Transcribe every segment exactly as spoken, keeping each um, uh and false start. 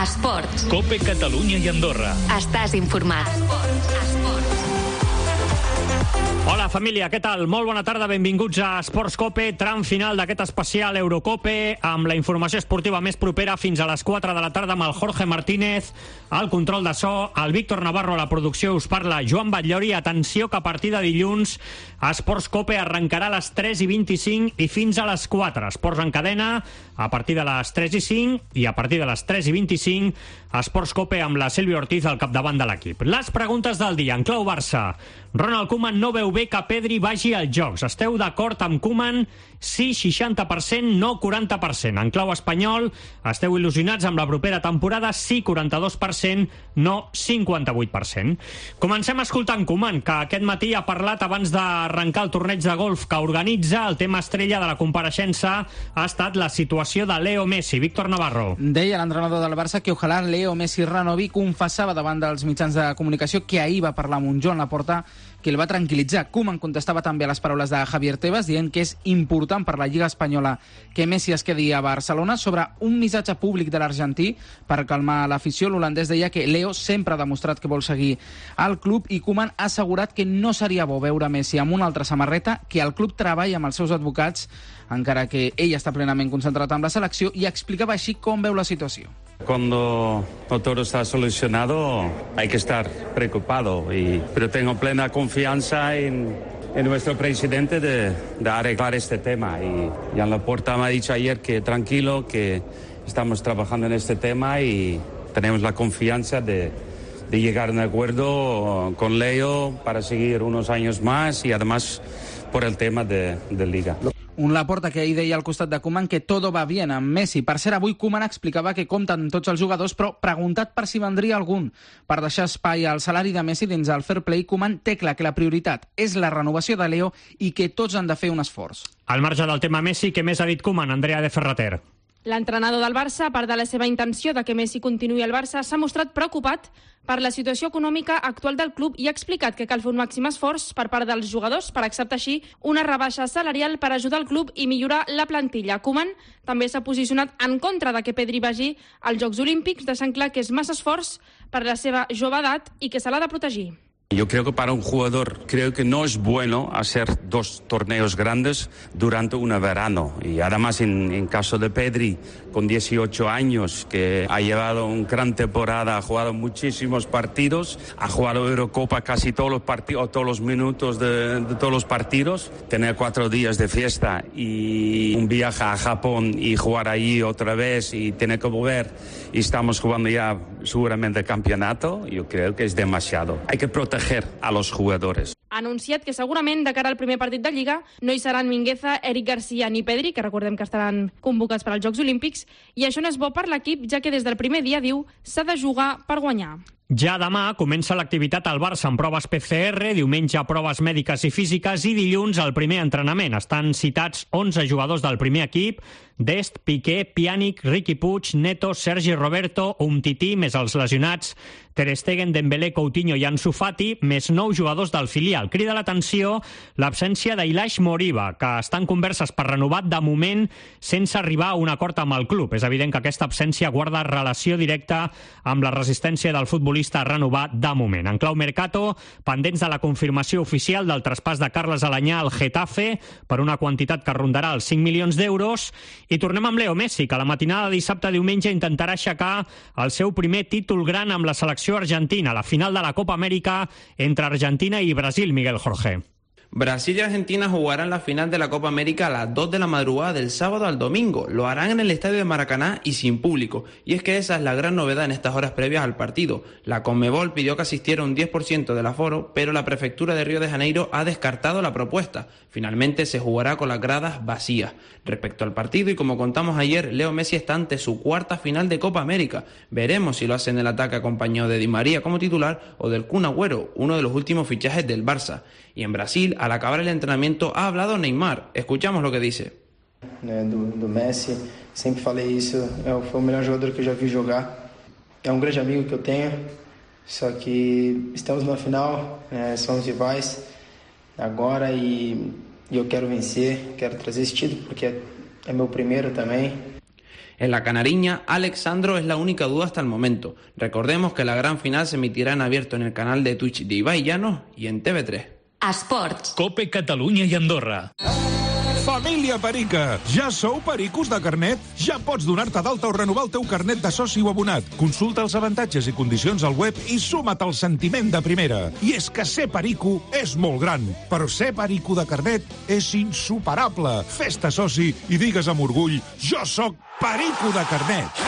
Esports. COPE Catalunya i Andorra. Estàs informat. Esports. Esports. Hola, família, què tal? Molt bona tarda, benvinguts a Esports COPE, tram final d'aquest especial Eurocope, amb la informació esportiva més propera fins a les quatre de la tarda amb el Jorge Martínez, al control de so, el Víctor Navarro a la producció, us parla Joan Batllori. Atenció que a partir de dilluns Esports COPE arrencarà a les tres i vint-i-cinc i fins a les quatre. Esports en cadena a partir de les tres i cinc i a partir de les tres i vint-i-cinc Esports COPE amb la Sílvia Ortiz al capdavant de l'equip. Les preguntes del dia en clau Barça. Ronald Koeman no veu bé que Pedri vagi als Jocs. Esteu d'acord amb Koeman? Sí, seixanta per cent, no quaranta per cent. En clau espanyol, esteu il·lusionats amb la propera temporada? Sí, quaranta-dos per cent, no cinquanta-vuit per cent. Comencem escoltant Koeman, que aquest matí ha parlat abans d'arrencar el torneig de golf que organitza. El tema estrella de la compareixença ha estat la situació de Leo Messi. Víctor Navarro. Deia l'entrenador del Barça que ojalà Leo Messi renovi. Confessava davant dels mitjans de comunicació que ahir va parlar amb un Joan Laporta que el va tranquil·litzar. Koeman contestava també a les paraules de Javier Tebas, dient que és important per la Lliga Espanyola que Messi es quedi a Barcelona. Sobre un missatge públic de l'argentí per calmar l'afició, l'holandès deia que Leo sempre ha demostrat que vol seguir al club i Koeman ha assegurat que no seria bo veure Messi amb una altra samarreta, que el club treballa amb els seus advocats, encara que ell està plenament concentrat amb la selecció, i explicava així com veu la situació. Cuando todo está solucionado hay que estar preocupado, y, pero tengo plena confianza en, en nuestro presidente de, de arreglar este tema. Y Joan Laporta me ha dicho ayer que tranquilo, que estamos trabajando en este tema y tenemos la confianza de, de llegar a un acuerdo con Leo para seguir unos años más y además por el tema de, de Liga. Un Laporta que ahir deia al costat de Koeman que todo va bien amb Messi. Per cert, avui Koeman explicava que compten tots els jugadors, però preguntat per si vendria algun per deixar espai al salari de Messi dins el fair play, Koeman té clar que la prioritat és la renovació de Leo i que tots han de fer un esforç. Al marge del tema Messi, què més ha dit Koeman? Andrea de Ferrater. L'entrenador del Barça, a part de la seva intenció de que Messi continuï al Barça, s'ha mostrat preocupat per la situació econòmica actual del club i ha explicat que cal fer un màxim esforç per part dels jugadors per acceptar així una rebaixa salarial per ajudar el club i millorar la plantilla. Koeman també s'ha posicionat en contra de que Pedri vagi als Jocs Olímpics, deixant clar que és massa esforç per la seva jove edat i que se l'ha de protegir. Yo creo que para un jugador creo que no es bueno hacer dos torneos grandes durante un verano, y además en, en caso de Pedri con dieciocho años, que ha llevado una gran temporada, ha jugado muchísimos partidos, ha jugado Eurocopa casi todos los partidos, todos los minutos de, de todos los partidos, tener cuatro días de fiesta y un viaje a Japón y jugar allí otra vez y tener que volver y estamos jugando ya seguramente el campeonato, yo creo que es demasiado. Hay que proteger a los jugadores. Ha anunciat que segurament de cara al primer partit de Lliga no hi seran Mingueza, Eric Garcia ni Pedri, que recordem que estaran convocats per als Jocs Olímpics, i això no és bo per l'equip, ja que des del primer dia, diu, s'ha de jugar per guanyar. Ja demà comença l'activitat al Barça amb proves P C R, diumenge proves mèdiques i físiques i dilluns el primer entrenament. Estan citats onze jugadors del primer equip: Dest, Piqué, Pjanic, Riqui Puig, Neto, Sergi Roberto, Umtiti, més els lesionats Ter Stegen, Dembélé, Coutinho i Ansu Fati, més nou jugadors del filial. Crida l'atenció l'absència d'Ilaish Moriba, que està en converses per renovar de moment sense arribar a un acord amb el club. És evident que aquesta absència guarda relació directa amb la resistència del futbolista a renovar de moment. En clau Mercato, pendents de la confirmació oficial del traspàs de Carles Alanyà al Getafe per una quantitat que rondarà els cinc milions d'euros. I tornem amb Leo Messi, que la matinada de dissabte-diumenge intentarà aixecar el seu primer títol gran amb la selecció argentina, la final de la Copa América entre Argentina y Brasil, Miguel Jorge. Brasil y Argentina jugarán la final de la Copa América a las dos de la madrugada del sábado al domingo. Lo harán en el estadio de Maracaná y sin público. Y es que esa es la gran novedad en estas horas previas al partido. La Conmebol pidió que asistiera un diez por ciento del aforo, pero la prefectura de Río de Janeiro ha descartado la propuesta. Finalmente se jugará con las gradas vacías. Respecto al partido, y como contamos ayer, Leo Messi está ante su cuarta final de Copa América. Veremos si lo hace en el ataque acompañado de Di María como titular o del Kun Agüero, uno de los últimos fichajes del Barça. Y en Brasil, al acabar el entrenamiento, ha hablado Neymar. Escuchamos lo que dice. Do, do Messi, sempre falei isso, foi o melhor jogador que eu já vi jogar. É um grande amigo que eu tenho, só que estamos na final, né, somos rivais agora e eu quero vencer, quero trazer esse título porque é meu primeiro também. En la canariña, Alex Sandro es la única duda hasta el momento. Recordemos que la gran final se emitirá en abierto en el canal de Twitch de Ibai Llanos y en T V tres. Esports. Cope Catalunya i Andorra. Família Perica, ja sou pericos de carnet? Ja pots donar-te d'alta o renovar el teu carnet de soci o abonat. Consulta els avantatges i condicions al web i suma't al sentiment de primera. I és que ser perico és molt gran, però ser perico de carnet és insuperable. Fes-te soci i digues amb orgull: jo sóc perico de carnet.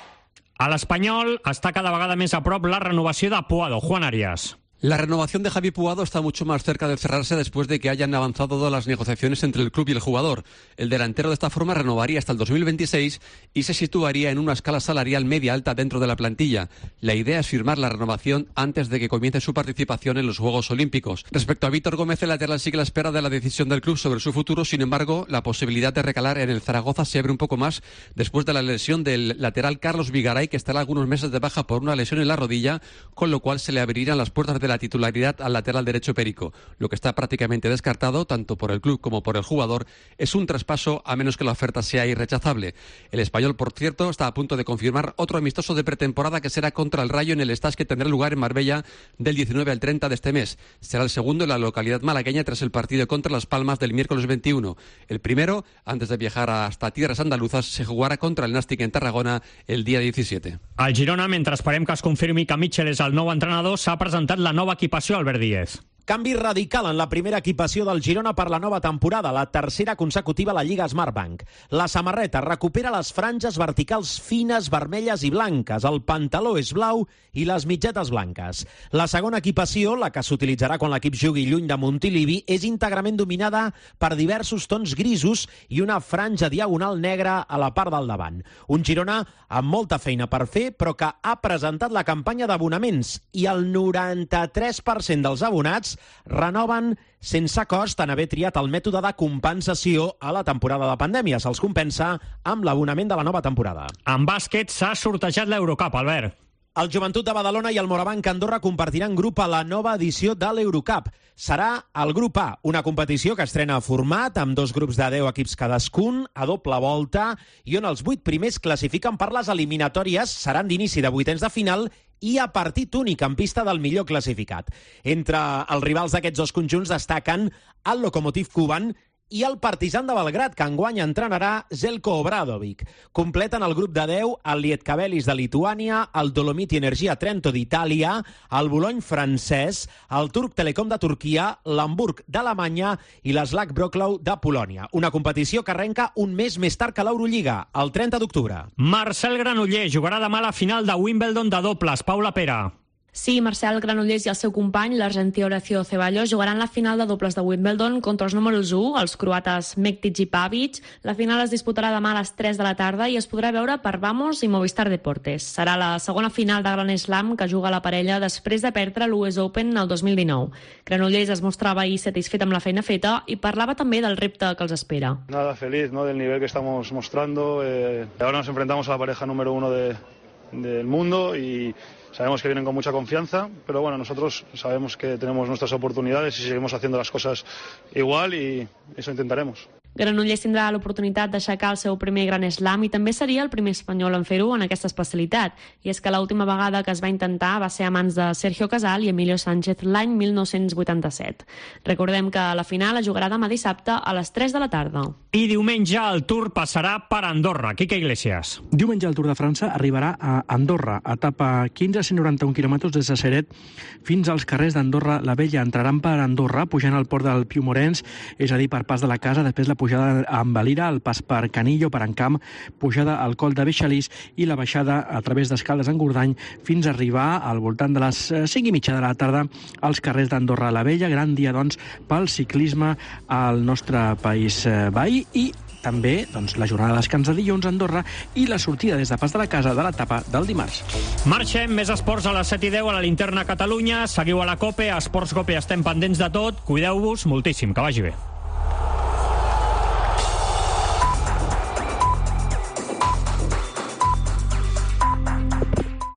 A l'Espanyol està cada vegada més a prop la renovació de Puado. Juan Arias. La renovación de Javi Puado está mucho más cerca de cerrarse después de que hayan avanzado todas las negociaciones entre el club y el jugador. El delantero de esta forma renovaría hasta el dos mil veintiséis y se situaría en una escala salarial media-alta dentro de la plantilla. La idea es firmar la renovación antes de que comience su participación en los Juegos Olímpicos. Respecto a Víctor Gómez, el lateral sigue a la espera de la decisión del club sobre su futuro. Sin embargo, la posibilidad de recalar en el Zaragoza se abre un poco más después de la lesión del lateral Carlos Vigaray, que estará algunos meses de baja por una lesión en la rodilla, con lo cual se le abrirían las puertas de la titularidad al lateral derecho Perico. Lo que está prácticamente descartado, tanto por el club como por el jugador, es un traspaso a menos que la oferta sea irrechazable. El Español, por cierto, está a punto de confirmar otro amistoso de pretemporada que será contra el Rayo en el Estás, que tendrá lugar en Marbella del diecinueve al treinta de este mes. Será el segundo en la localidad malagueña tras el partido contra Las Palmas del miércoles veintiuno. El primero, antes de viajar hasta tierras andaluzas, se jugarà contra el Nàstic en Tarragona el dia disset. Al Girona, mentre esperem que es confirmi que Mitchell és el nou entrenador, s'ha presentat la nova equipació. Albert Díez. Canvi radical en la primera equipació del Girona per la nova temporada, la tercera consecutiva a la Lliga Smartbank. La samarreta recupera les franges verticals fines, vermelles i blanques, el pantaló és blau i les mitgetes blanques. La segona equipació, la que s'utilitzarà quan l'equip jugui lluny de Montilivi, és íntegrament dominada per diversos tons grisos i una franja diagonal negra a la part del davant. Un Girona amb molta feina per fer, però que ha presentat la campanya d'abonaments i el noranta-tres per cent dels abonats renoven sense cost en haver triat el mètode de compensació a la temporada de pandèmia. Se'ls compensa amb l'abonament de la nova temporada. En bàsquet s'ha sortejat l'Eurocup, Albert. El Joventut de Badalona i el Morabanc Andorra compartiran grup a la nova edició de l'Eurocup. Serà el grup A, una competició que estrena format amb dos grups de deu equips cadascun, a doble volta, i on els vuit primers classifiquen per les eliminatòries, seran d'inici de vuitens de final i a partit únic en pista del millor classificat. Entre els rivals d'aquests dos conjunts destaquen el Lokomotiv Kuban i el Partizan de Belgrad, que enguany entrenarà Željko Obradovic. Completen el grup de deu el Lietkabelis de Lituània, el Dolomiti Energia Trento d'Itàlia, el Boulogne francès, el Turk Telecom de Turquia, l'Hamburg d'Alemanya i l'Slak Wrocław de Polònia. Una competició que arrenca un mes més tard que l'Eurolliga, el trenta d'octubre. Marcel Granollers jugarà demà a la final de Wimbledon de dobles. Paula Pera. Sí, Marcel Granollers i el seu company, l'argentí Horacio Ceballos, jugaran la final de dobles de Wimbledon contra els números u, els croates Mektic i Pavic. La final es disputarà demà a les tres de la tarda i es podrà veure per Vamos i Movistar Deportes. Serà la segona final de Grand Slam que juga la parella després de perdre l'U S Open el dos mil dinou. Granollers es mostrava ahir satisfet amb la feina feta i parlava també del repte que els espera. Nada, feliz, ¿no?, del nivel que estamos mostrando. Eh, ahora nos enfrentamos a la pareja número uno de, del mundo y sabemos que vienen con mucha confianza, pero bueno, nosotros sabemos que tenemos nuestras oportunidades y seguimos haciendo las cosas igual y eso intentaremos. Granollers tindrà l'oportunitat d'aixecar el seu primer Grand Slam i també seria el primer espanyol en fer-ho en aquesta especialitat. I és que l'última vegada que es va intentar va ser a mans de Sergio Casal i Emilio Sánchez l'any mil nou-cents vuitanta-set. Recordem que la final es jugarà demà dissabte a les tres de la tarda. I diumenge el Tour passarà per Andorra. Quique Iglesias. Diumenge el Tour de França arribarà a Andorra, etapa quinze, cent noranta-un quilòmetres des de Ceret fins als carrers d'Andorra la Vella. Entraran per Andorra, pujant al port del Piumorens, és a dir, per Pas de la Casa, després la pujada amb Valira, el pas per Canillo, per Encamp, pujada al coll de Beixalís i la baixada a través d'Escaldes en Gordany fins a arribar al voltant de les cinc i mitja de la tarda als carrers d'Andorra la Vella. Gran dia, doncs, pel ciclisme al nostre país veí i també doncs, la jornada de descans de dilluns a Andorra i la sortida des de Pas de la Casa de l'etapa del dimarts. Marxem, més esports a les set i deu a la Linterna Catalunya. Seguiu a la COPE, a Esports COPE estem pendents de tot. Cuideu-vos moltíssim, que vagi bé.